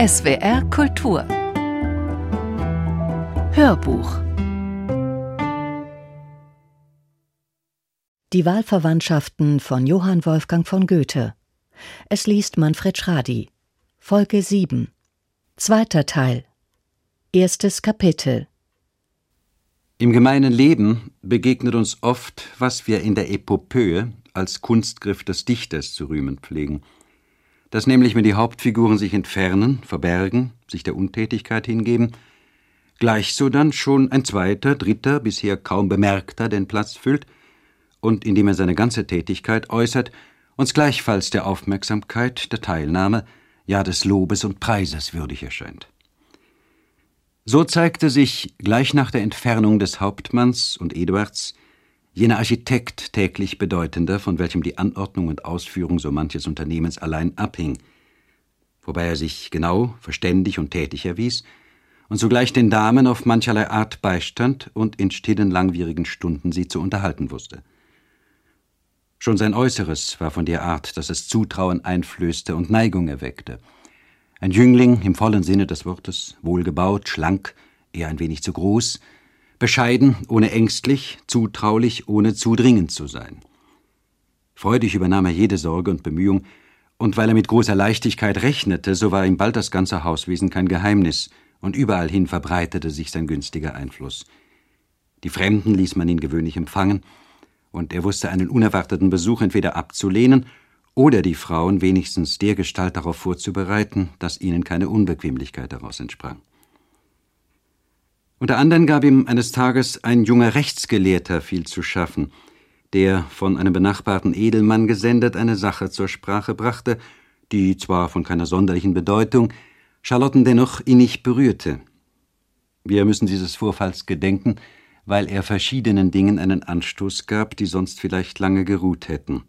SWR Kultur Hörbuch. Die Wahlverwandtschaften von Johann Wolfgang von Goethe. Es liest Manfred Schradi. Folge 7. Zweiter Teil. Erstes Kapitel. Im gemeinen Leben begegnet uns oft, was wir in der Epopöe als Kunstgriff des Dichters zu rühmen pflegen. Dass nämlich, wenn die Hauptfiguren sich entfernen, verbergen, sich der Untätigkeit hingeben, gleich so dann schon ein zweiter, dritter, bisher kaum bemerkter den Platz füllt und, indem er seine ganze Tätigkeit äußert, uns gleichfalls der Aufmerksamkeit, der Teilnahme, ja des Lobes und Preises würdig erscheint. So zeigte sich gleich nach der Entfernung des Hauptmanns und Eduards jener Architekt täglich bedeutender, von welchem die Anordnung und Ausführung so manches Unternehmens allein abhing, wobei er sich genau, verständig und tätig erwies und sogleich den Damen auf mancherlei Art beistand und in stillen, langwierigen Stunden sie zu unterhalten wusste. Schon sein Äußeres war von der Art, dass es Zutrauen einflößte und Neigung erweckte. Ein Jüngling im vollen Sinne des Wortes, wohlgebaut, schlank, eher ein wenig zu groß, bescheiden, ohne ängstlich, zutraulich, ohne zu dringend zu sein. Freudig übernahm er jede Sorge und Bemühung, und weil er mit großer Leichtigkeit rechnete, so war ihm bald das ganze Hauswesen kein Geheimnis, und überall hin verbreitete sich sein günstiger Einfluss. Die Fremden ließ man ihn gewöhnlich empfangen, und er wusste einen unerwarteten Besuch entweder abzulehnen oder die Frauen wenigstens dergestalt darauf vorzubereiten, dass ihnen keine Unbequemlichkeit daraus entsprang. Unter anderem gab ihm eines Tages ein junger Rechtsgelehrter viel zu schaffen, der, von einem benachbarten Edelmann gesendet, eine Sache zur Sprache brachte, die zwar von keiner sonderlichen Bedeutung, Charlotten dennoch innig berührte. Wir müssen dieses Vorfalls gedenken, weil er verschiedenen Dingen einen Anstoß gab, die sonst vielleicht lange geruht hätten.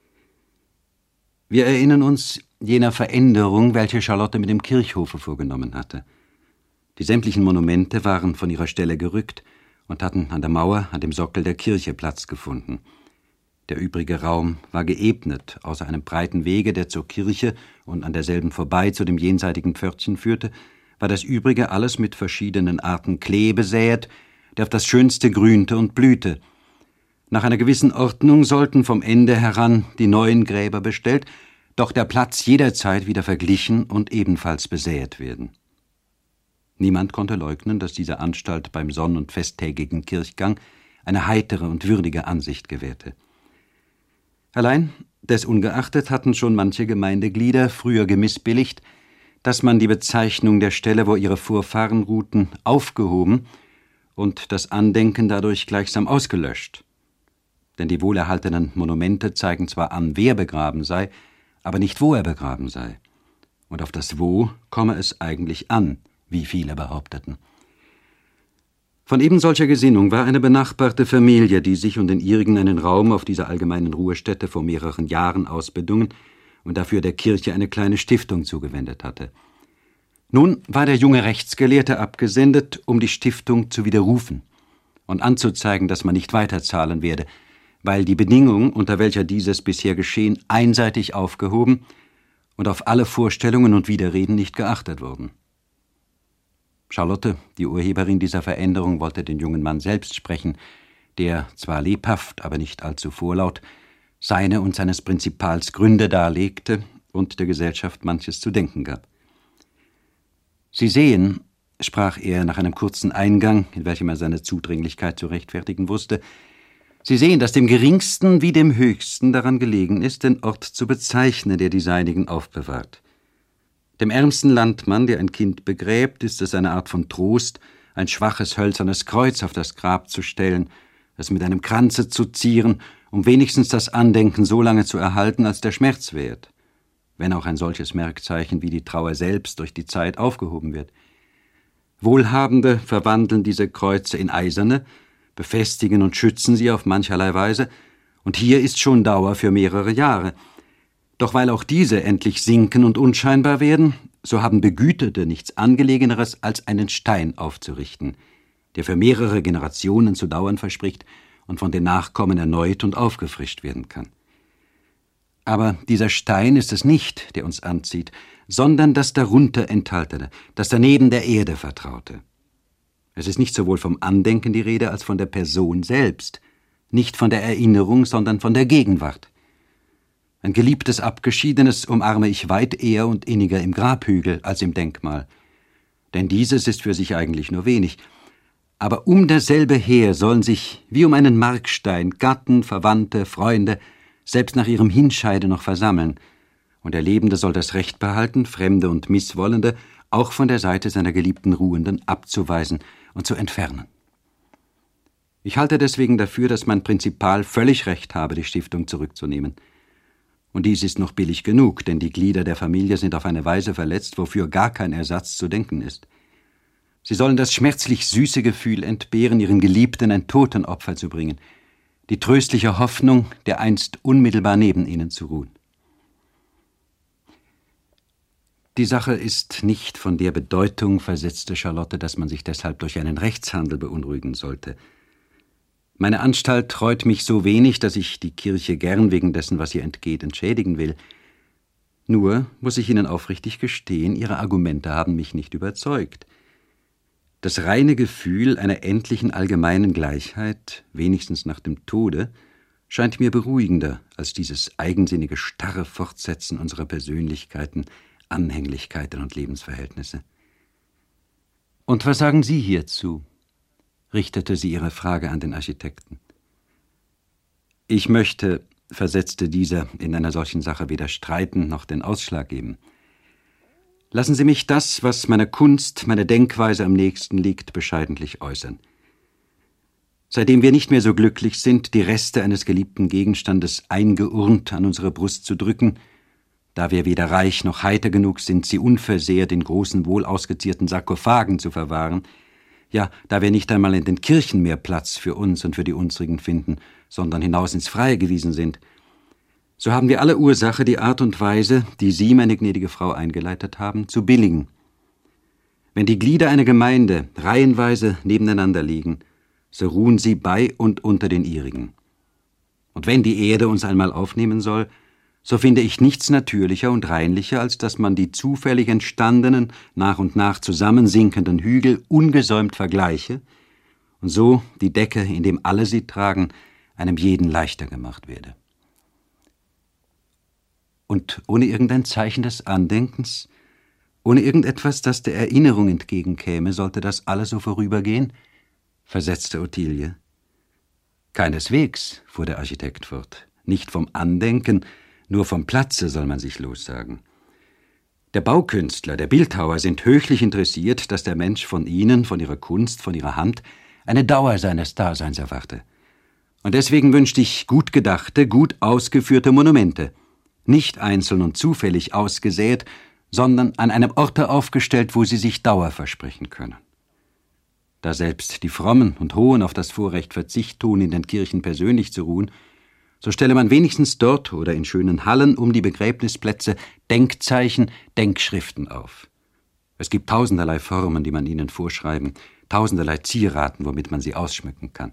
Wir erinnern uns jener Veränderung, welche Charlotte mit dem Kirchhofe vorgenommen hatte. Die sämtlichen Monumente waren von ihrer Stelle gerückt und hatten an der Mauer, an dem Sockel der Kirche Platz gefunden. Der übrige Raum war geebnet, außer einem breiten Wege, der zur Kirche und an derselben vorbei zu dem jenseitigen Pförtchen führte, war das übrige alles mit verschiedenen Arten Klee besät, der auf das Schönste grünte und blühte. Nach einer gewissen Ordnung sollten vom Ende heran die neuen Gräber bestellt, doch der Platz jederzeit wieder verglichen und ebenfalls besäet werden. Niemand konnte leugnen, dass diese Anstalt beim sonn- und festtägigen Kirchgang eine heitere und würdige Ansicht gewährte. Allein, desungeachtet hatten schon manche Gemeindeglieder früher gemissbilligt, dass man die Bezeichnung der Stelle, wo ihre Vorfahren ruhten, aufgehoben und das Andenken dadurch gleichsam ausgelöscht. Denn die wohlerhaltenen Monumente zeigen zwar an, wer begraben sei, aber nicht, wo er begraben sei. Und auf das Wo komme es eigentlich an, wie viele behaupteten. Von eben solcher Gesinnung war eine benachbarte Familie, die sich und den ihrigen einen Raum auf dieser allgemeinen Ruhestätte vor mehreren Jahren ausbedungen und dafür der Kirche eine kleine Stiftung zugewendet hatte. Nun war der junge Rechtsgelehrte abgesendet, um die Stiftung zu widerrufen und anzuzeigen, dass man nicht weiterzahlen werde, weil die Bedingung, unter welcher dieses bisher geschehen, einseitig aufgehoben und auf alle Vorstellungen und Widerreden nicht geachtet wurden. Charlotte, die Urheberin dieser Veränderung, wollte den jungen Mann selbst sprechen, der, zwar lebhaft, aber nicht allzu vorlaut, seine und seines Prinzipals Gründe darlegte und der Gesellschaft manches zu denken gab. »Sie sehen«, sprach er nach einem kurzen Eingang, in welchem er seine Zudringlichkeit zu rechtfertigen wusste, »Sie sehen, dass dem Geringsten wie dem Höchsten daran gelegen ist, den Ort zu bezeichnen, der die Seinigen aufbewahrt. Dem ärmsten Landmann, der ein Kind begräbt, ist es eine Art von Trost, ein schwaches hölzernes Kreuz auf das Grab zu stellen, es mit einem Kranze zu zieren, um wenigstens das Andenken so lange zu erhalten, als der Schmerz währt, wenn auch ein solches Merkzeichen wie die Trauer selbst durch die Zeit aufgehoben wird. Wohlhabende verwandeln diese Kreuze in eiserne, befestigen und schützen sie auf mancherlei Weise, und hier ist schon Dauer für mehrere Jahre. Doch weil auch diese endlich sinken und unscheinbar werden, so haben Begüterte nichts Angelegeneres, als einen Stein aufzurichten, der für mehrere Generationen zu dauern verspricht und von den Nachkommen erneut und aufgefrischt werden kann. Aber dieser Stein ist es nicht, der uns anzieht, sondern das darunter Enthaltene, das daneben der Erde Vertraute. Es ist nicht sowohl vom Andenken die Rede als von der Person selbst, nicht von der Erinnerung, sondern von der Gegenwart. Ein geliebtes Abgeschiedenes umarme ich weit eher und inniger im Grabhügel als im Denkmal. Denn dieses ist für sich eigentlich nur wenig. Aber um dasselbe her sollen sich, wie um einen Markstein, Gatten, Verwandte, Freunde, selbst nach ihrem Hinscheide noch versammeln. Und der Lebende soll das Recht behalten, Fremde und Misswollende auch von der Seite seiner geliebten Ruhenden abzuweisen und zu entfernen. Ich halte deswegen dafür, dass mein Prinzipal völlig recht habe, die Stiftung zurückzunehmen. Und dies ist noch billig genug, denn die Glieder der Familie sind auf eine Weise verletzt, wofür gar kein Ersatz zu denken ist. Sie sollen das schmerzlich süße Gefühl entbehren, ihren Geliebten ein Totenopfer zu bringen, die tröstliche Hoffnung, dereinst unmittelbar neben ihnen zu ruhen. Die Sache ist nicht von der Bedeutung, versetzte Charlotte, dass man sich deshalb durch einen Rechtshandel beunruhigen sollte. Meine Anstalt treut mich so wenig, dass ich die Kirche gern wegen dessen, was ihr entgeht, entschädigen will. Nur muss ich Ihnen aufrichtig gestehen, Ihre Argumente haben mich nicht überzeugt. Das reine Gefühl einer endlichen allgemeinen Gleichheit, wenigstens nach dem Tode, scheint mir beruhigender als dieses eigensinnige starre Fortsetzen unserer Persönlichkeiten, Anhänglichkeiten und Lebensverhältnisse. »Und was sagen Sie hierzu?« richtete sie ihre Frage an den Architekten. »Ich möchte«, versetzte dieser, »in einer solchen Sache weder streiten noch den Ausschlag geben. Lassen Sie mich das, was meiner Kunst, meiner Denkweise am nächsten liegt, bescheidentlich äußern. Seitdem wir nicht mehr so glücklich sind, die Reste eines geliebten Gegenstandes eingeurnt an unsere Brust zu drücken, da wir weder reich noch heiter genug sind, sie unversehrt in großen, wohl ausgezierten Sarkophagen zu verwahren, ja, da wir nicht einmal in den Kirchen mehr Platz für uns und für die unsrigen finden, sondern hinaus ins Freie gewiesen sind, so haben wir alle Ursache, die Art und Weise, die Sie, meine gnädige Frau, eingeleitet haben, zu billigen. Wenn die Glieder einer Gemeinde reihenweise nebeneinander liegen, so ruhen sie bei und unter den ihrigen. Und wenn die Erde uns einmal aufnehmen soll, so finde ich nichts natürlicher und reinlicher, als dass man die zufällig entstandenen, nach und nach zusammensinkenden Hügel ungesäumt vergleiche und so die Decke, in dem alle sie tragen, einem jeden leichter gemacht werde. Und ohne irgendein Zeichen des Andenkens, ohne irgendetwas, das der Erinnerung entgegenkäme, sollte das alles so vorübergehen?« versetzte Ottilie. »Keineswegs«, fuhr der Architekt fort, »nicht vom Andenken, nur vom Platze soll man sich lossagen. Der Baukünstler, der Bildhauer sind höchlich interessiert, dass der Mensch von ihnen, von ihrer Kunst, von ihrer Hand eine Dauer seines Daseins erwarte. Und deswegen wünschte ich gut gedachte, gut ausgeführte Monumente, nicht einzeln und zufällig ausgesät, sondern an einem Orte aufgestellt, wo sie sich Dauer versprechen können. Da selbst die Frommen und Hohen auf das Vorrecht Verzicht tun, in den Kirchen persönlich zu ruhen, so stelle man wenigstens dort oder in schönen Hallen um die Begräbnisplätze Denkzeichen, Denkschriften auf. Es gibt tausenderlei Formen, die man ihnen vorschreiben, tausenderlei Zieraten, womit man sie ausschmücken kann.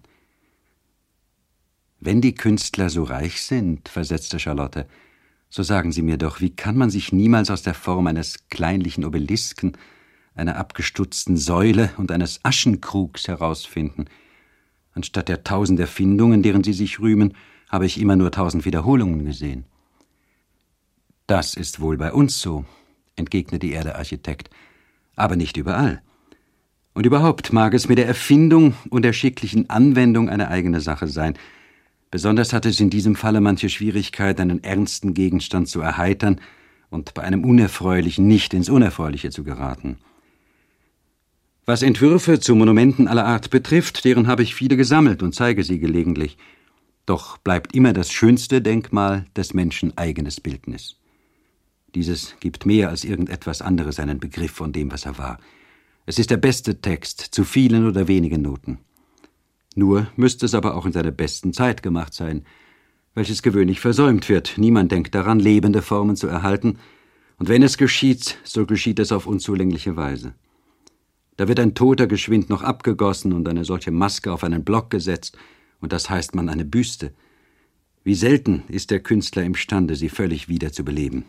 »Wenn die Künstler so reich sind«, versetzte Charlotte, »so sagen Sie mir doch, wie kann man sich niemals aus der Form eines kleinlichen Obelisken, einer abgestutzten Säule und eines Aschenkrugs herausfinden? Anstatt der 1000 Erfindungen, deren Sie sich rühmen, habe ich immer nur 1000 Wiederholungen gesehen.« »Das ist wohl bei uns so«, entgegnete er, der Architekt, »aber nicht überall. Und überhaupt mag es mit der Erfindung und der schicklichen Anwendung eine eigene Sache sein. Besonders hat es in diesem Falle manche Schwierigkeit, einen ernsten Gegenstand zu erheitern und bei einem Unerfreulichen nicht ins Unerfreuliche zu geraten. Was Entwürfe zu Monumenten aller Art betrifft, deren habe ich viele gesammelt und zeige sie gelegentlich. Doch bleibt immer das schönste Denkmal des Menschen eigenes Bildnis. Dieses gibt mehr als irgendetwas anderes einen Begriff von dem, was er war. Es ist der beste Text, zu vielen oder wenigen Noten. Nur müsste es aber auch in seiner besten Zeit gemacht sein, welches gewöhnlich versäumt wird. Niemand denkt daran, lebende Formen zu erhalten, und wenn es geschieht, so geschieht es auf unzulängliche Weise. Da wird ein Toter geschwind noch abgegossen und eine solche Maske auf einen Block gesetzt, und das heißt man eine Büste. Wie selten ist der Künstler imstande, sie völlig wieder zu beleben.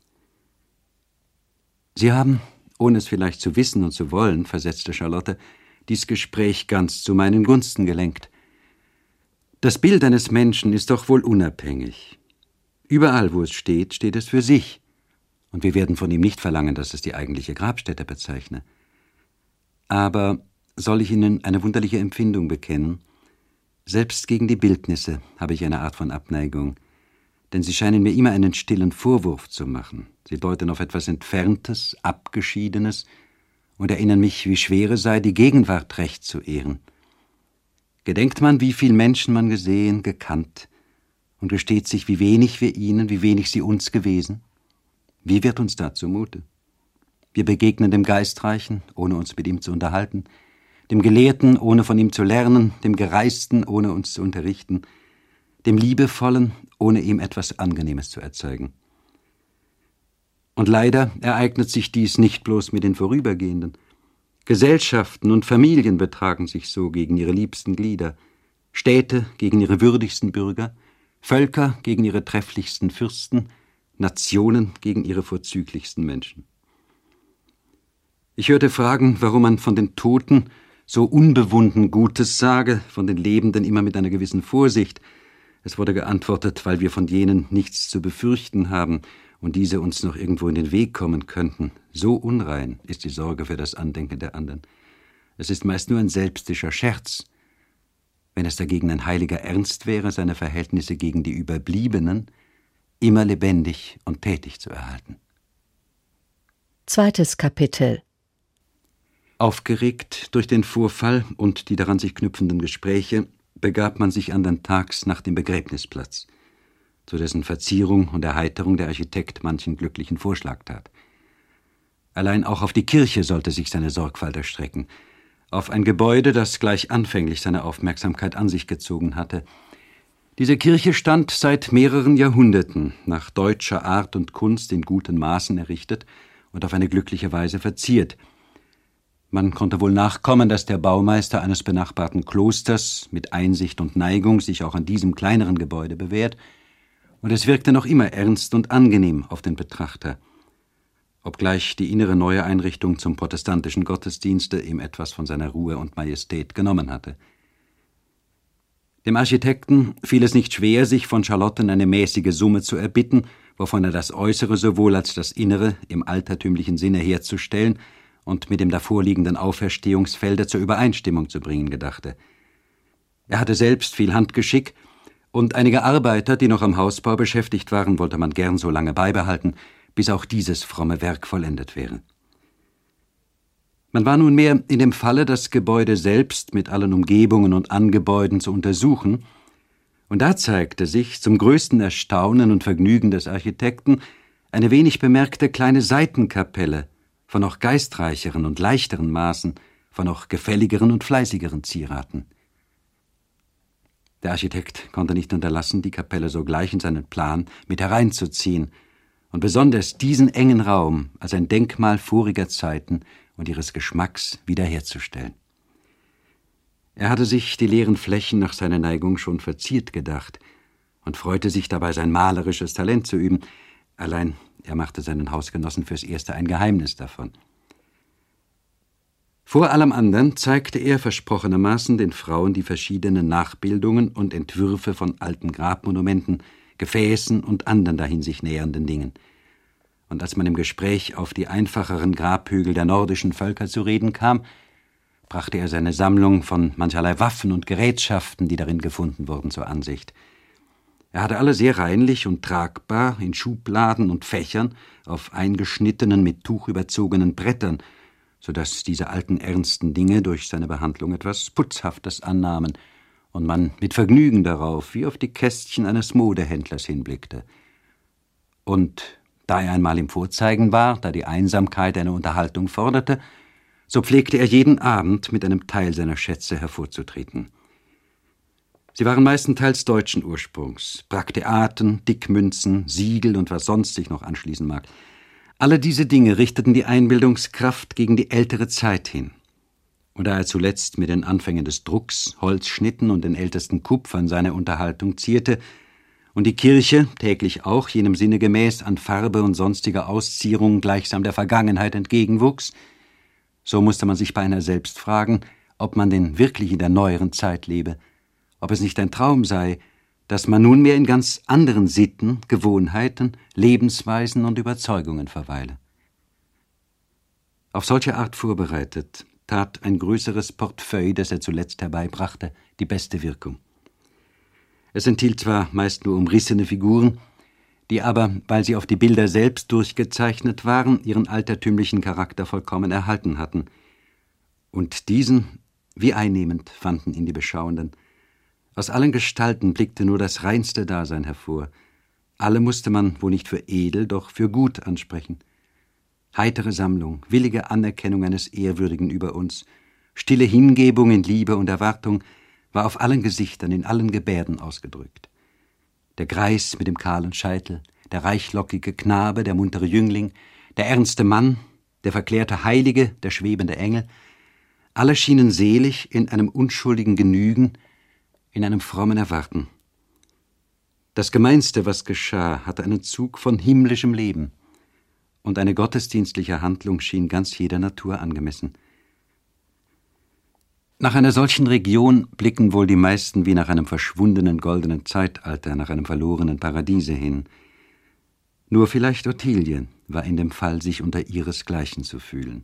»Sie haben, ohne es vielleicht zu wissen und zu wollen«, versetzte Charlotte, »dies Gespräch ganz zu meinen Gunsten gelenkt. Das Bild eines Menschen ist doch wohl unabhängig. Überall, wo es steht, steht es für sich. Und wir werden von ihm nicht verlangen, dass es die eigentliche Grabstätte bezeichne. Aber soll ich Ihnen eine wunderliche Empfindung bekennen? Selbst gegen die Bildnisse habe ich eine Art von Abneigung, denn sie scheinen mir immer einen stillen Vorwurf zu machen. Sie deuten auf etwas Entferntes, Abgeschiedenes und erinnern mich, wie schwer es sei, die Gegenwart recht zu ehren. Gedenkt man, wie viel Menschen man gesehen, gekannt, und gesteht sich, wie wenig wir ihnen, wie wenig sie uns gewesen? Wie wird uns da zumute? Wir begegnen dem Geistreichen, ohne uns mit ihm zu unterhalten, dem Gelehrten, ohne von ihm zu lernen, dem Gereisten, ohne uns zu unterrichten, dem Liebevollen, ohne ihm etwas Angenehmes zu erzeugen. Und leider ereignet sich dies nicht bloß mit den Vorübergehenden. Gesellschaften und Familien betragen sich so gegen ihre liebsten Glieder, Städte gegen ihre würdigsten Bürger, Völker gegen ihre trefflichsten Fürsten, Nationen gegen ihre vorzüglichsten Menschen. Ich hörte fragen, warum man von den Toten so unbewunden Gutes sage, von den Lebenden immer mit einer gewissen Vorsicht. Es wurde geantwortet, weil wir von jenen nichts zu befürchten haben und diese uns noch irgendwo in den Weg kommen könnten. So unrein ist die Sorge für das Andenken der anderen. Es ist meist nur ein selbstischer Scherz. Wenn es dagegen ein heiliger Ernst wäre, seine Verhältnisse gegen die Überbliebenen immer lebendig und tätig zu erhalten. 2. Kapitel. Aufgeregt durch den Vorfall und die daran sich knüpfenden Gespräche begab man sich andern Tags nach dem Begräbnisplatz, zu dessen Verzierung und Erheiterung der Architekt manchen glücklichen Vorschlag tat. Allein auch auf die Kirche sollte sich seine Sorgfalt erstrecken, auf ein Gebäude, das gleich anfänglich seine Aufmerksamkeit an sich gezogen hatte. Diese Kirche stand seit mehreren Jahrhunderten nach deutscher Art und Kunst in guten Maßen errichtet und auf eine glückliche Weise verziert. Man konnte wohl nachkommen, dass der Baumeister eines benachbarten Klosters mit Einsicht und Neigung sich auch an diesem kleineren Gebäude bewährt, und es wirkte noch immer ernst und angenehm auf den Betrachter, obgleich die innere neue Einrichtung zum protestantischen Gottesdienste ihm etwas von seiner Ruhe und Majestät genommen hatte. Dem Architekten fiel es nicht schwer, sich von Charlotten eine mäßige Summe zu erbitten, wovon er das Äußere sowohl als das Innere im altertümlichen Sinne herzustellen und mit dem davorliegenden Auferstehungsfelde zur Übereinstimmung zu bringen gedachte. Er hatte selbst viel Handgeschick, und einige Arbeiter, die noch am Hausbau beschäftigt waren, wollte man gern so lange beibehalten, bis auch dieses fromme Werk vollendet wäre. Man war nunmehr in dem Falle, das Gebäude selbst mit allen Umgebungen und Angebäuden zu untersuchen, und da zeigte sich zum größten Erstaunen und Vergnügen des Architekten eine wenig bemerkte kleine Seitenkapelle von noch geistreicheren und leichteren Maßen, von noch gefälligeren und fleißigeren Zieraten. Der Architekt konnte nicht unterlassen, die Kapelle sogleich in seinen Plan mit hereinzuziehen und besonders diesen engen Raum als ein Denkmal voriger Zeiten und ihres Geschmacks wiederherzustellen. Er hatte sich die leeren Flächen nach seiner Neigung schon verziert gedacht und freute sich dabei, sein malerisches Talent zu üben, allein er machte seinen Hausgenossen fürs Erste ein Geheimnis davon. Vor allem anderen zeigte er versprochenermaßen den Frauen die verschiedenen Nachbildungen und Entwürfe von alten Grabmonumenten, Gefäßen und anderen dahin sich nähernden Dingen. Und als man im Gespräch auf die einfacheren Grabhügel der nordischen Völker zu reden kam, brachte er seine Sammlung von mancherlei Waffen und Gerätschaften, die darin gefunden wurden, zur Ansicht. Er hatte alle sehr reinlich und tragbar in Schubladen und Fächern auf eingeschnittenen, mit Tuch überzogenen Brettern, so dass diese alten ernsten Dinge durch seine Behandlung etwas Putzhaftes annahmen und man mit Vergnügen darauf, wie auf die Kästchen eines Modehändlers hinblickte. Und da er einmal im Vorzeigen war, da die Einsamkeit eine Unterhaltung forderte, so pflegte er jeden Abend mit einem Teil seiner Schätze hervorzutreten. Sie waren meistenteils deutschen Ursprungs, Brakteaten, Dickmünzen, Siegel und was sonst sich noch anschließen mag. Alle diese Dinge richteten die Einbildungskraft gegen die ältere Zeit hin. Und da er zuletzt mit den Anfängen des Drucks, Holzschnitten und den ältesten Kupfern seine Unterhaltung zierte und die Kirche täglich auch jenem Sinne gemäß an Farbe und sonstiger Auszierung gleichsam der Vergangenheit entgegenwuchs, so musste man sich beinahe selbst fragen, ob man denn wirklich in der neueren Zeit lebe, ob es nicht ein Traum sei, dass man nunmehr in ganz anderen Sitten, Gewohnheiten, Lebensweisen und Überzeugungen verweile. Auf solche Art vorbereitet, tat ein größeres Portefeuille, das er zuletzt herbeibrachte, die beste Wirkung. Es enthielt zwar meist nur umrissene Figuren, die aber, weil sie auf die Bilder selbst durchgezeichnet waren, ihren altertümlichen Charakter vollkommen erhalten hatten. Und diesen, wie einnehmend, fanden ihn die Beschauenden. Aus allen Gestalten blickte nur das reinste Dasein hervor. Alle musste man wohl nicht für edel, doch für gut ansprechen. Heitere Sammlung, willige Anerkennung eines Ehrwürdigen über uns, stille Hingebung in Liebe und Erwartung, war auf allen Gesichtern, in allen Gebärden ausgedrückt. Der Greis mit dem kahlen Scheitel, der reichlockige Knabe, der muntere Jüngling, der ernste Mann, der verklärte Heilige, der schwebende Engel, alle schienen selig in einem unschuldigen Genügen, in einem frommen Erwarten. Das Gemeinste, was geschah, hatte einen Zug von himmlischem Leben, und eine gottesdienstliche Handlung schien ganz jeder Natur angemessen. Nach einer solchen Region blicken wohl die meisten wie nach einem verschwundenen goldenen Zeitalter, nach einem verlorenen Paradiese hin. Nur vielleicht Ottilie war in dem Fall, sich unter ihresgleichen zu fühlen.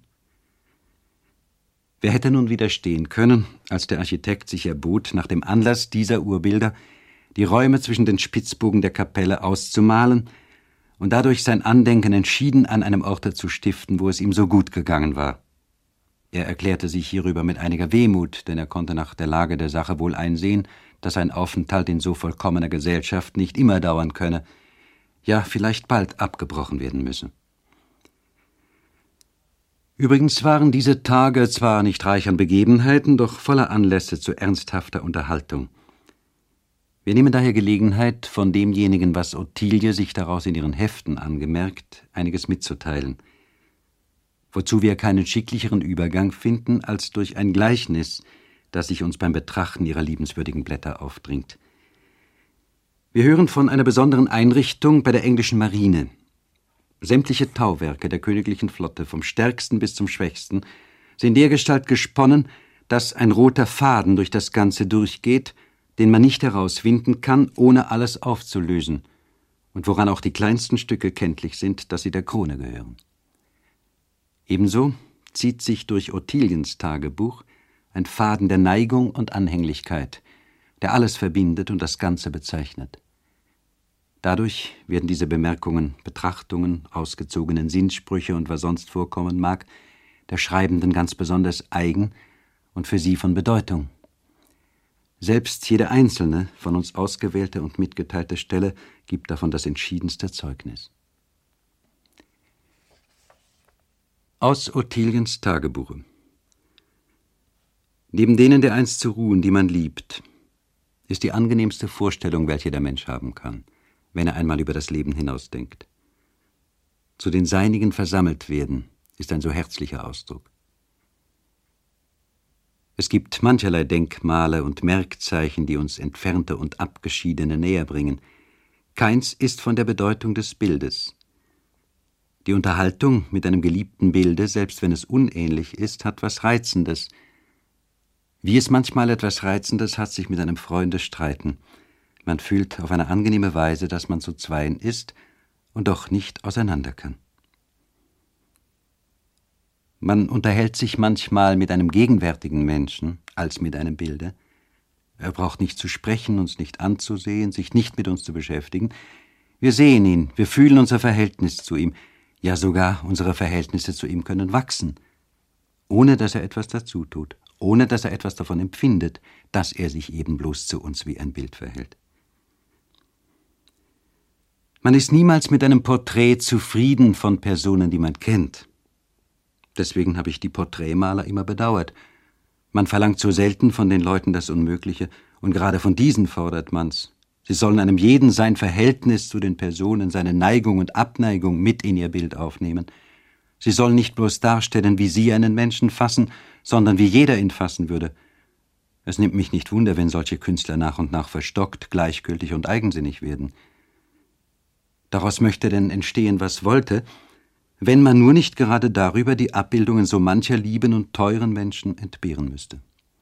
Wer hätte nun widerstehen können, als der Architekt sich erbot, nach dem Anlass dieser Urbilder die Räume zwischen den Spitzbogen der Kapelle auszumalen und dadurch sein Andenken entschieden an einem Orte zu stiften, wo es ihm so gut gegangen war. Er erklärte sich hierüber mit einiger Wehmut, denn er konnte nach der Lage der Sache wohl einsehen, dass ein Aufenthalt in so vollkommener Gesellschaft nicht immer dauern könne, ja vielleicht bald abgebrochen werden müsse. Übrigens waren diese Tage zwar nicht reich an Begebenheiten, doch voller Anlässe zu ernsthafter Unterhaltung. Wir nehmen daher Gelegenheit, von demjenigen, was Ottilie sich daraus in ihren Heften angemerkt, einiges mitzuteilen, wozu wir keinen schicklicheren Übergang finden, als durch ein Gleichnis, das sich uns beim Betrachten ihrer liebenswürdigen Blätter aufdringt. Wir hören von einer besonderen Einrichtung bei der englischen Marine. Sämtliche Tauwerke der königlichen Flotte, vom stärksten bis zum schwächsten, sind dergestalt gesponnen, dass ein roter Faden durch das Ganze durchgeht, den man nicht herauswinden kann, ohne alles aufzulösen, und woran auch die kleinsten Stücke kenntlich sind, dass sie der Krone gehören. Ebenso zieht sich durch Ottiliens Tagebuch ein Faden der Neigung und Anhänglichkeit, der alles verbindet und das Ganze bezeichnet. Dadurch werden diese Bemerkungen, Betrachtungen, ausgezogenen Sinnsprüche und was sonst vorkommen mag, der Schreibenden ganz besonders eigen und für sie von Bedeutung. Selbst jede einzelne, von uns ausgewählte und mitgeteilte Stelle gibt davon das entschiedenste Zeugnis. Aus Ottiliens Tagebuche. Neben denen dereinst zu ruhen, die man liebt, ist die angenehmste Vorstellung, welche der Mensch haben kann, wenn er einmal über das Leben hinausdenkt. Zu den Seinigen versammelt werden, ist ein so herzlicher Ausdruck. Es gibt mancherlei Denkmale und Merkzeichen, die uns Entfernte und Abgeschiedene näher bringen. Keins ist von der Bedeutung des Bildes. Die Unterhaltung mit einem geliebten Bilde, selbst wenn es unähnlich ist, hat was Reizendes. Wie es manchmal etwas Reizendes hat, sich mit einem Freunde streiten. Man fühlt auf eine angenehme Weise, dass man zu zweien ist und doch nicht auseinander kann. Man unterhält sich manchmal mit einem gegenwärtigen Menschen als mit einem Bilde. Er braucht nicht zu sprechen, uns nicht anzusehen, sich nicht mit uns zu beschäftigen. Wir sehen ihn, wir fühlen unser Verhältnis zu ihm, ja sogar unsere Verhältnisse zu ihm können wachsen, ohne dass er etwas dazu tut, ohne dass er etwas davon empfindet, dass er sich eben bloß zu uns wie ein Bild verhält. Man ist niemals mit einem Porträt zufrieden von Personen, die man kennt. Deswegen habe ich die Porträtmaler immer bedauert. Man verlangt so selten von den Leuten das Unmögliche, und gerade von diesen fordert man's. Sie sollen einem jeden sein Verhältnis zu den Personen, seine Neigung und Abneigung mit in ihr Bild aufnehmen. Sie sollen nicht bloß darstellen, wie sie einen Menschen fassen, sondern wie jeder ihn fassen würde. Es nimmt mich nicht wunder, wenn solche Künstler nach und nach verstockt, gleichgültig und eigensinnig werden. Daraus möchte denn entstehen, was wollte, wenn man nur nicht gerade darüber die Abbildungen so mancher lieben und teuren Menschen entbehren müsste.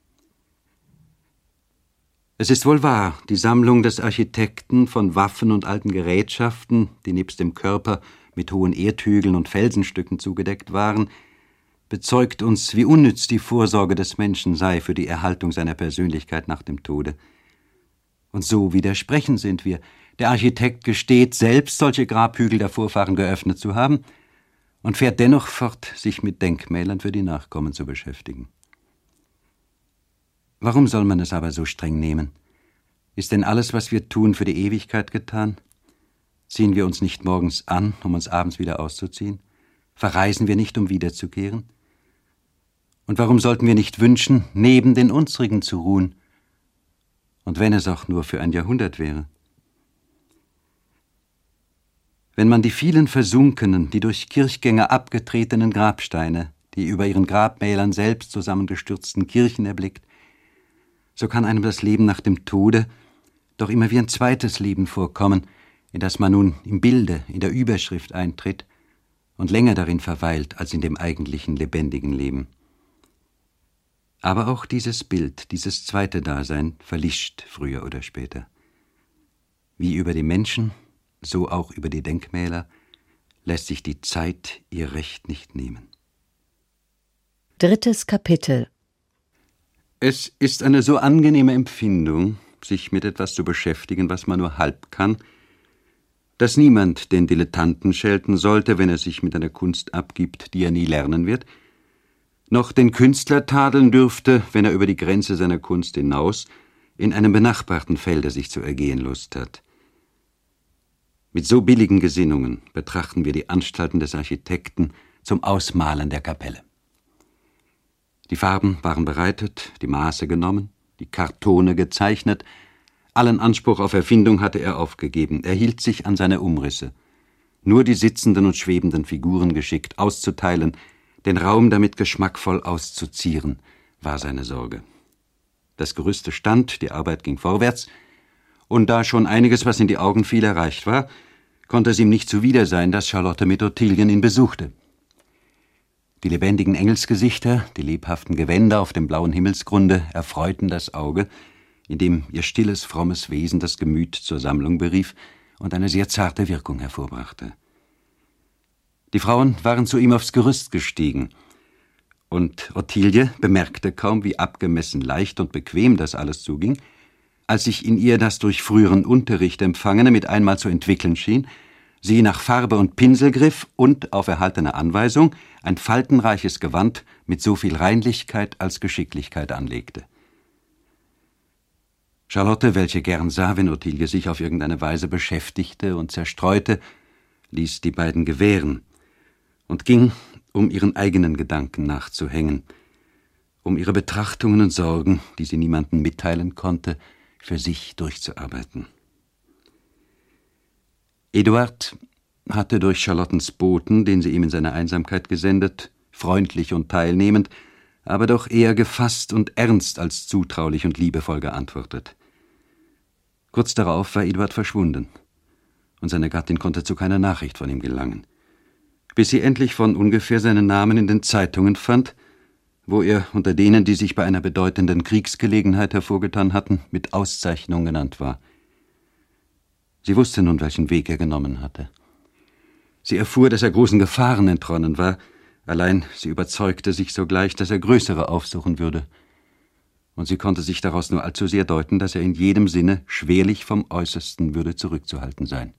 Es ist wohl wahr, die Sammlung des Architekten von Waffen und alten Gerätschaften, die nebst dem Körper mit hohen Erdhügeln und Felsenstücken zugedeckt waren, bezeugt uns, wie unnütz die Vorsorge des Menschen sei für die Erhaltung seiner Persönlichkeit nach dem Tode. Und so widersprechen sind wir. Der Architekt gesteht selbst, solche Grabhügel der Vorfahren geöffnet zu haben und fährt dennoch fort, sich mit Denkmälern für die Nachkommen zu beschäftigen. Warum soll man es aber so streng nehmen? Ist denn alles, was wir tun, für die Ewigkeit getan? Ziehen wir uns nicht morgens an, um uns abends wieder auszuziehen? Verreisen wir nicht, um wiederzukehren? Und warum sollten wir nicht wünschen, neben den unsrigen zu ruhen? Und wenn es auch nur für ein Jahrhundert wäre. Wenn man die vielen versunkenen, die durch Kirchgänger abgetretenen Grabsteine, die über ihren Grabmälern selbst zusammengestürzten Kirchen erblickt, so kann einem das Leben nach dem Tode doch immer wie ein zweites Leben vorkommen, in das man nun im Bilde, in der Überschrift eintritt und länger darin verweilt als in dem eigentlichen lebendigen Leben. Aber auch dieses Bild, dieses zweite Dasein verlischt früher oder später. Wie über die Menschen, so auch über die Denkmäler, lässt sich die Zeit ihr Recht nicht nehmen. 3. Kapitel. Es ist eine so angenehme Empfindung, sich mit etwas zu beschäftigen, was man nur halb kann, dass niemand den Dilettanten schelten sollte, wenn er sich mit einer Kunst abgibt, die er nie lernen wird, noch den Künstler tadeln dürfte, wenn er über die Grenze seiner Kunst hinaus in einem benachbarten Felde sich zu ergehen Lust hat. Mit so billigen Gesinnungen betrachten wir die Anstalten des Architekten zum Ausmalen der Kapelle. Die Farben waren bereitet, die Maße genommen, die Kartone gezeichnet. Allen Anspruch auf Erfindung hatte er aufgegeben. Er hielt sich an seine Umrisse. Nur die sitzenden und schwebenden Figuren geschickt auszuteilen, den Raum damit geschmackvoll auszuzieren, war seine Sorge. Das Gerüste stand, die Arbeit ging vorwärts, und da schon einiges, was in die Augen fiel, erreicht war, konnte es ihm nicht zuwider sein, dass Charlotte mit Ottilien ihn besuchte. Die lebendigen Engelsgesichter, die lebhaften Gewänder auf dem blauen Himmelsgrunde erfreuten das Auge, indem ihr stilles, frommes Wesen das Gemüt zur Sammlung berief und eine sehr zarte Wirkung hervorbrachte. Die Frauen waren zu ihm aufs Gerüst gestiegen, und Ottilie bemerkte kaum, wie abgemessen leicht und bequem das alles zuging, als sich in ihr das durch früheren Unterricht Empfangene mit einmal zu entwickeln schien, sie nach Farbe und Pinsel griff und auf erhaltene Anweisung ein faltenreiches Gewand mit so viel Reinlichkeit als Geschicklichkeit anlegte. Charlotte, welche gern sah, wenn Ottilie sich auf irgendeine Weise beschäftigte und zerstreute, ließ die beiden gewähren und ging, um ihren eigenen Gedanken nachzuhängen, um ihre Betrachtungen und Sorgen, die sie niemandem mitteilen konnte, für sich durchzuarbeiten. Eduard hatte durch Charlottens Boten, den sie ihm in seiner Einsamkeit gesendet, freundlich und teilnehmend, aber doch eher gefasst und ernst als zutraulich und liebevoll geantwortet. Kurz darauf war Eduard verschwunden, und seine Gattin konnte zu keiner Nachricht von ihm gelangen, bis sie endlich von ungefähr seinen Namen in den Zeitungen fand, wo er unter denen, die sich bei einer bedeutenden Kriegsgelegenheit hervorgetan hatten, mit Auszeichnung genannt war. Sie wusste nun, welchen Weg er genommen hatte. Sie erfuhr, dass er großen Gefahren entronnen war, allein sie überzeugte sich sogleich, dass er größere aufsuchen würde. Und sie konnte sich daraus nur allzu sehr deuten, dass er in jedem Sinne schwerlich vom Äußersten würde zurückzuhalten sein.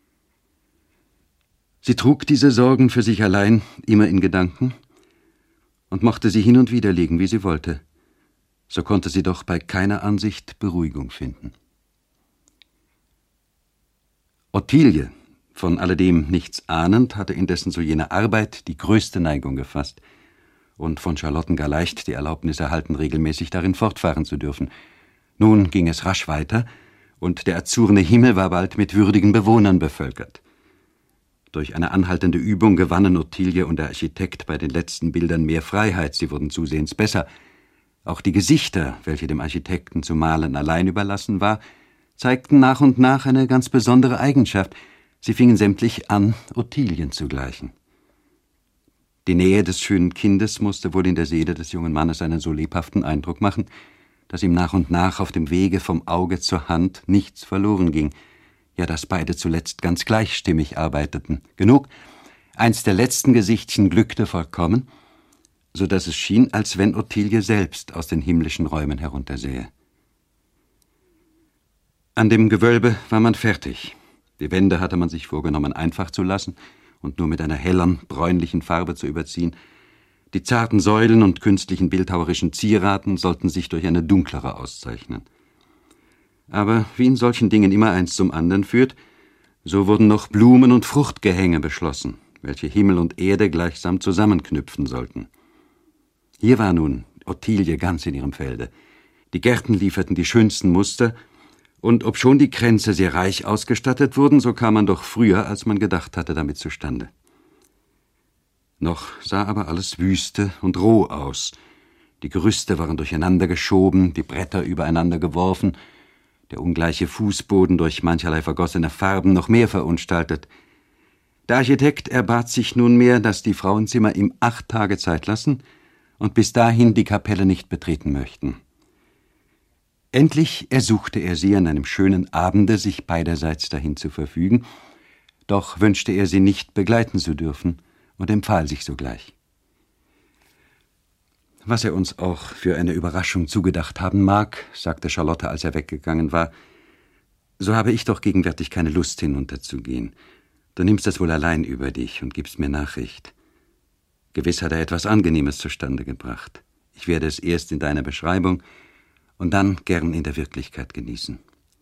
Sie trug diese Sorgen für sich allein immer in Gedanken und mochte sie hin und wieder legen, wie sie wollte. So konnte sie doch bei keiner Ansicht Beruhigung finden. Ottilie, von alledem nichts ahnend, hatte indessen zu jener Arbeit die größte Neigung gefasst und von Charlotten gar leicht die Erlaubnis erhalten, regelmäßig darin fortfahren zu dürfen. Nun ging es rasch weiter, und der azurne Himmel war bald mit würdigen Bewohnern bevölkert. Durch eine anhaltende Übung gewannen Ottilie und der Architekt bei den letzten Bildern mehr Freiheit, sie wurden zusehends besser, Auch die Gesichter, welche dem Architekten zu malen allein überlassen war, zeigten nach und nach eine ganz besondere Eigenschaft. Sie fingen sämtlich an, Ottilien zu gleichen. Die Nähe des schönen Kindes musste wohl in der Seele des jungen Mannes einen so lebhaften Eindruck machen, dass ihm nach und nach auf dem Wege vom Auge zur Hand nichts verloren ging, ja, dass beide zuletzt ganz gleichstimmig arbeiteten. Genug, eins der letzten Gesichtchen glückte vollkommen, so dass es schien, als wenn Ottilie selbst aus den himmlischen Räumen heruntersähe. An dem Gewölbe war man fertig. Die Wände hatte man sich vorgenommen, einfach zu lassen und nur mit einer helleren, bräunlichen Farbe zu überziehen. Die zarten Säulen und künstlichen bildhauerischen Zieraten sollten sich durch eine dunklere auszeichnen. Aber wie in solchen Dingen immer eins zum anderen führt, so wurden noch Blumen- und Fruchtgehänge beschlossen, welche Himmel und Erde gleichsam zusammenknüpfen sollten. Hier war nun Ottilie ganz in ihrem Felde. Die Gärten lieferten die schönsten Muster, und obschon die Kränze sehr reich ausgestattet wurden, so kam man doch früher, als man gedacht hatte, damit zustande. Noch sah aber alles wüste und roh aus. Die Gerüste waren durcheinander geschoben, die Bretter übereinander geworfen, der ungleiche Fußboden durch mancherlei vergossene Farben noch mehr verunstaltet. Der Architekt erbat sich nunmehr, dass die Frauenzimmer ihm 8 Tage Zeit lassen und bis dahin die Kapelle nicht betreten möchten. Endlich ersuchte er sie an einem schönen Abende, sich beiderseits dahin zu verfügen, doch wünschte er sie nicht begleiten zu dürfen und empfahl sich sogleich. »Was er uns auch für eine Überraschung zugedacht haben mag«, sagte Charlotte, als er weggegangen war, »so habe ich doch gegenwärtig keine Lust, hinunterzugehen. Du nimmst es wohl allein über dich und gibst mir Nachricht. Gewiss hat er etwas Angenehmes zustande gebracht. Ich werde es erst in deiner Beschreibung und dann gern in der Wirklichkeit genießen.«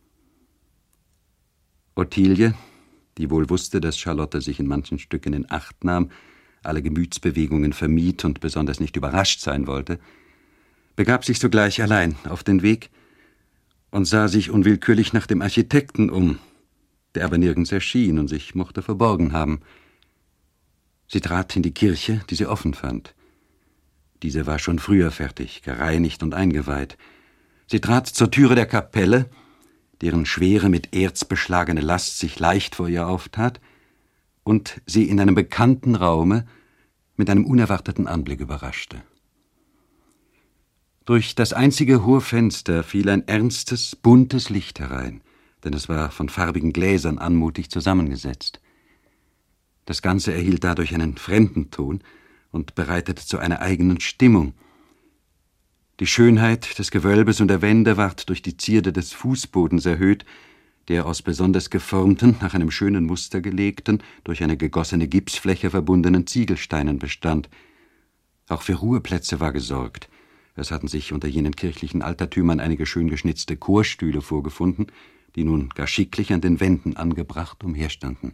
Ottilie, die wohl wusste, dass Charlotte sich in manchen Stücken in Acht nahm, alle Gemütsbewegungen vermied und besonders nicht überrascht sein wollte, begab sich sogleich allein auf den Weg und sah sich unwillkürlich nach dem Architekten um, der aber nirgends erschien und sich mochte verborgen haben. Sie trat in die Kirche, die sie offen fand. Diese war schon früher fertig, gereinigt und eingeweiht. Sie trat zur Türe der Kapelle, deren schwere, mit Erz beschlagene Last sich leicht vor ihr auftat, und sie in einem bekannten Raume mit einem unerwarteten Anblick überraschte. Durch das einzige hohe Fenster fiel ein ernstes, buntes Licht herein, denn es war von farbigen Gläsern anmutig zusammengesetzt. Das Ganze erhielt dadurch einen fremden Ton und bereitete zu einer eigenen Stimmung. Die Schönheit des Gewölbes und der Wände ward durch die Zierde des Fußbodens erhöht, der aus besonders geformten, nach einem schönen Muster gelegten, durch eine gegossene Gipsfläche verbundenen Ziegelsteinen bestand. Auch für Ruheplätze war gesorgt. Es hatten sich unter jenen kirchlichen Altertümern einige schön geschnitzte Chorstühle vorgefunden, die nun gar schicklich an den Wänden angebracht umherstanden.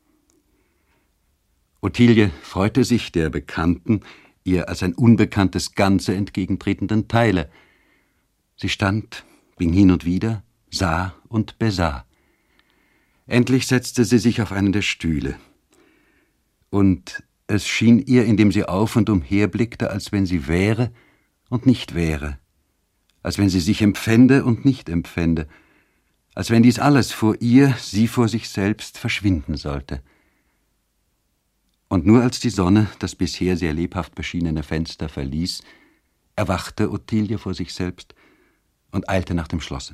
Ottilie freute sich der bekannten, ihr als ein unbekanntes Ganze entgegentretenden Teile. Sie stand, ging hin und wieder, sah und besah. Endlich setzte sie sich auf einen der Stühle. Und es schien ihr, indem sie auf und umher blickte, als wenn sie wäre und nicht wäre, als wenn sie sich empfände und nicht empfände, als wenn dies alles vor ihr, sie vor sich selbst, verschwinden sollte. Und nur als die Sonne das bisher sehr lebhaft beschienene Fenster verließ, erwachte Ottilie vor sich selbst und eilte nach dem Schlosse.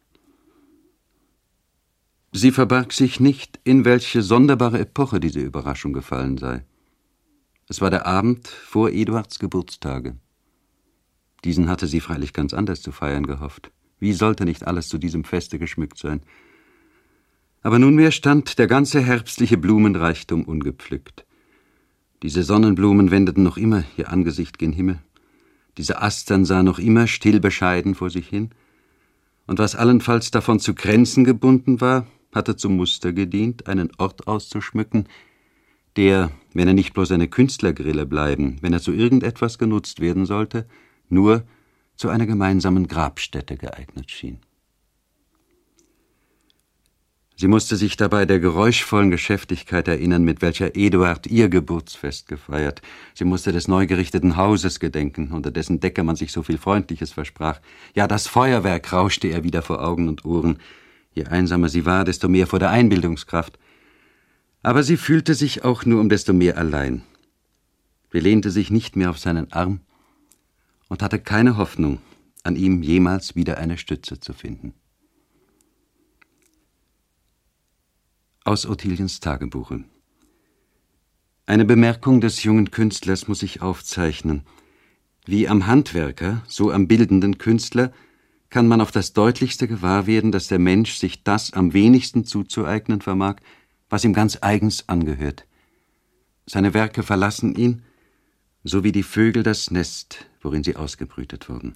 Sie verbarg sich nicht, in welche sonderbare Epoche diese Überraschung gefallen sei. Es war der Abend vor Eduards Geburtstage. Diesen hatte sie freilich ganz anders zu feiern gehofft. Wie sollte nicht alles zu diesem Feste geschmückt sein? Aber nunmehr stand der ganze herbstliche Blumenreichtum ungepflückt. Diese Sonnenblumen wendeten noch immer ihr Angesicht gen Himmel. Diese Astern sahen noch immer still bescheiden vor sich hin. Und was allenfalls davon zu Kränzen gebunden war, hatte zum Muster gedient, einen Ort auszuschmücken, der, wenn er nicht bloß eine Künstlergrille bleiben, wenn er zu irgendetwas genutzt werden sollte, nur zu einer gemeinsamen Grabstätte geeignet schien. Sie musste sich dabei der geräuschvollen Geschäftigkeit erinnern, mit welcher Eduard ihr Geburtsfest gefeiert. Sie musste des neu gerichteten Hauses gedenken, unter dessen Decke man sich so viel Freundliches versprach. Ja, das Feuerwerk rauschte ihr wieder vor Augen und Ohren. Je einsamer sie war, desto mehr vor der Einbildungskraft. Aber sie fühlte sich auch nur um desto mehr allein. Sie lehnte sich nicht mehr auf seinen Arm und hatte keine Hoffnung, an ihm jemals wieder eine Stütze zu finden. Aus Ottiliens Tagebuche. Eine Bemerkung des jungen Künstlers muss ich aufzeichnen. Wie am Handwerker, so am bildenden Künstler kann man auf das Deutlichste gewahr werden, dass der Mensch sich das am wenigsten zuzueignen vermag, was ihm ganz eigens angehört. Seine Werke verlassen ihn, so wie die Vögel das Nest, worin sie ausgebrütet wurden.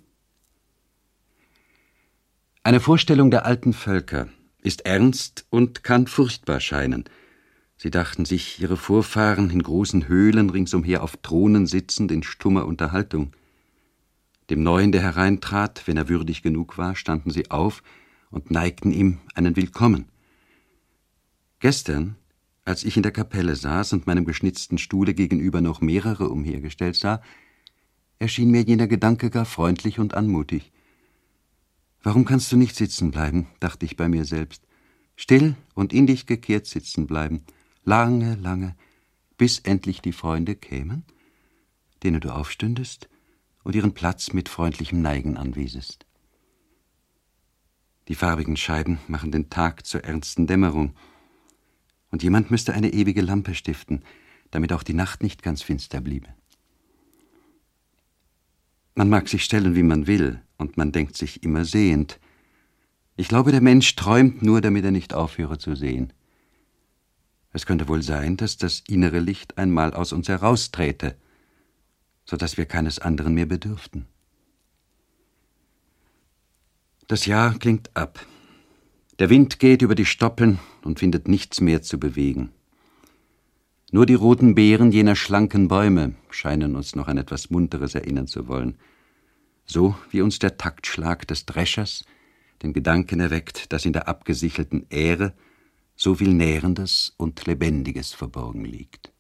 Eine Vorstellung der alten Völker ist ernst und kann furchtbar scheinen. Sie dachten sich ihre Vorfahren in großen Höhlen ringsumher auf Thronen sitzend in stummer Unterhaltung. Dem Neuen, der hereintrat, wenn er würdig genug war, standen sie auf und neigten ihm einen Willkommen. Gestern, als ich in der Kapelle saß und meinem geschnitzten Stuhle gegenüber noch mehrere umhergestellt sah, erschien mir jener Gedanke gar freundlich und anmutig. »Warum kannst du nicht sitzen bleiben?« dachte ich bei mir selbst. »Still und in dich gekehrt sitzen bleiben, lange, lange, bis endlich die Freunde kämen, denen du aufstündest und ihren Platz mit freundlichem Neigen anwiesest.« Die farbigen Scheiben machen den Tag zur ernsten Dämmerung, und jemand müsste eine ewige Lampe stiften, damit auch die Nacht nicht ganz finster bliebe. Man mag sich stellen, wie man will, und man denkt sich immer sehend. Ich glaube, der Mensch träumt nur, damit er nicht aufhöre zu sehen. Es könnte wohl sein, dass das innere Licht einmal aus uns herausträte, so dass wir keines anderen mehr bedürften. Das Jahr klingt ab. Der Wind geht über die Stoppeln und findet nichts mehr zu bewegen. Nur die roten Beeren jener schlanken Bäume scheinen uns noch an etwas Munteres erinnern zu wollen, so wie uns der Taktschlag des Dreschers den Gedanken erweckt, dass in der abgesichelten Ähre so viel Nährendes und Lebendiges verborgen liegt.